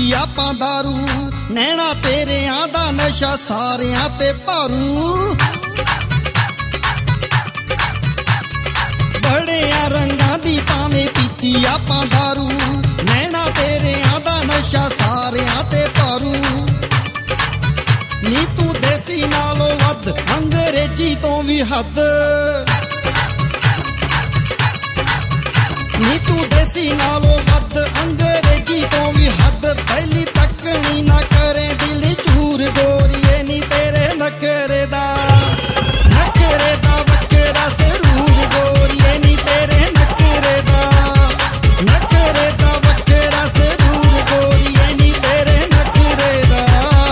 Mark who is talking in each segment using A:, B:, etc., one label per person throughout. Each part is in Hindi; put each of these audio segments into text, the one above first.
A: ਆਪਾਂ दारू नैना तेरियां दा नशा सारियां ते भारू बड़िया रंगां दी भावें पीती ਆਪਾਂ दारू नैना तेरियां दा नशा सारियां ते भारू नी तू देसी नालों वध अंग्रेजी तो भी हद नी तू देसी नालों वध अंग्रेजी तो भी हद पहली तकनी ना करे दिल चूर गोरिए नी तेरे नखरे दा वक्रा सरूर गोरिए नी तेरे नखरे दा वक्रा सरूर गोरिए नी तेरे नखरे दा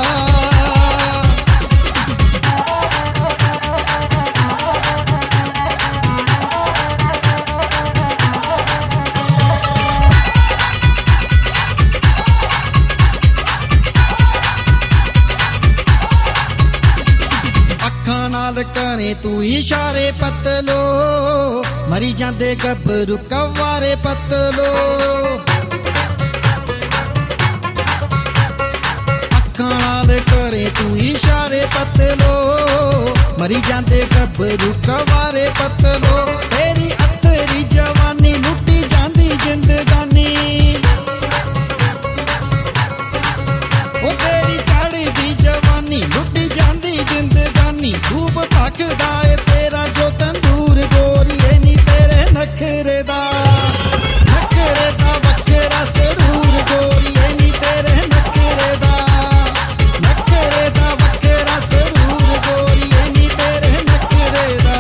A: नाल करे तू इशारे पतलो मरी जांदे गबरू कवारे पतलो अखां नाल करे तू इशारे पतलो मरी जांदे गबरू कवारे पतलो तेरी अतरी जवानी लुटी जांदी जिंदगानी ओ तेरी चढ़ी दी जवानी लुटी जांदी जिंदगानी खूब पकदा ए तेरा जो तंदूर गोरिए नी तेरे नखरे दा वक्रा सरूर गोरिए नी तेरे नखरे दा वक्रा सरूर गोरिए नी तेरे नखरे दा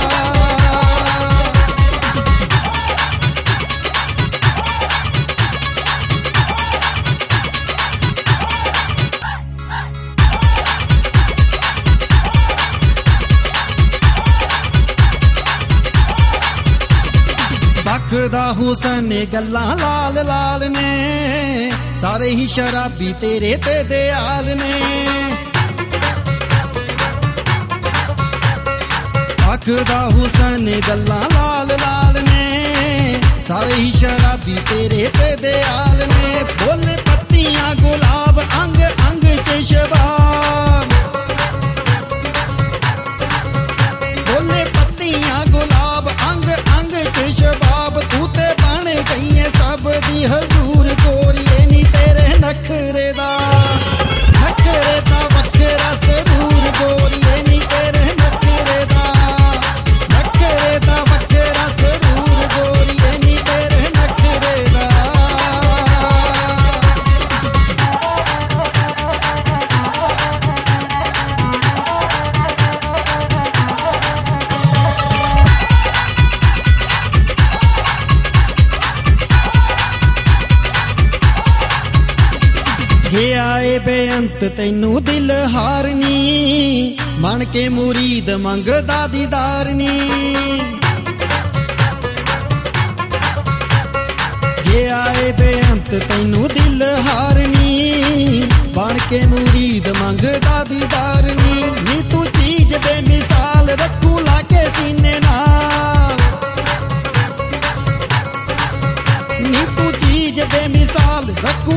A: बखदा हुसन गल्लां लाल लाल ने सारे ही शराबी तेरे ते दयाल ने बखदा हुसन गल्लां लाल लाल ने सारे ही शराबी तेरे ते दयाल ने बोले पत्तियां गुलाब अंग अंग च शबाब बोले पत्तियां गुलाब अंग अंग च शबाब तू ते बन गई है सब दी हजूर गोरिए नी तेरे नखरे दा वक्रा सरूर गोरिए नी तेरे नखरे दा वक्रा सरूर गोरिए नी तेरे नखरे दा ये आए बेअंत तैनू दिल हारनी बन के मुरीद मंगदा दीदारनी ये आए बेअंत तैनू दिल हारनी बन के मुरीद मंगदा दीदारनी नी तू चीज बेमिसाल रखू लाके सीने नाल नी तू चीज बेमिसाल रखू